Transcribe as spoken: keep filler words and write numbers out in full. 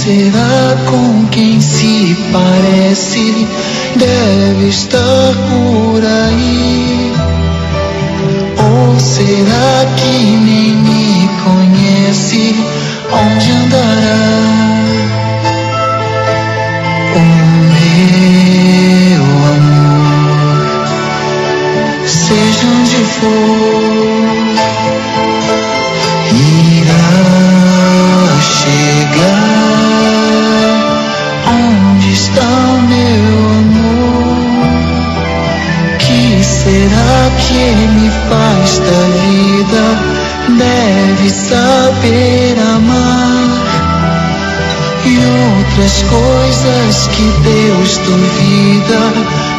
será com quem se parece? Deve estar por aí. Ou será que nem me conhece? Onde andará o meu amor? Seja onde for, irá chegar. Onde está o meu amor? Que será que ele faz da vida? Deve saber amar e outras coisas que Deus duvida.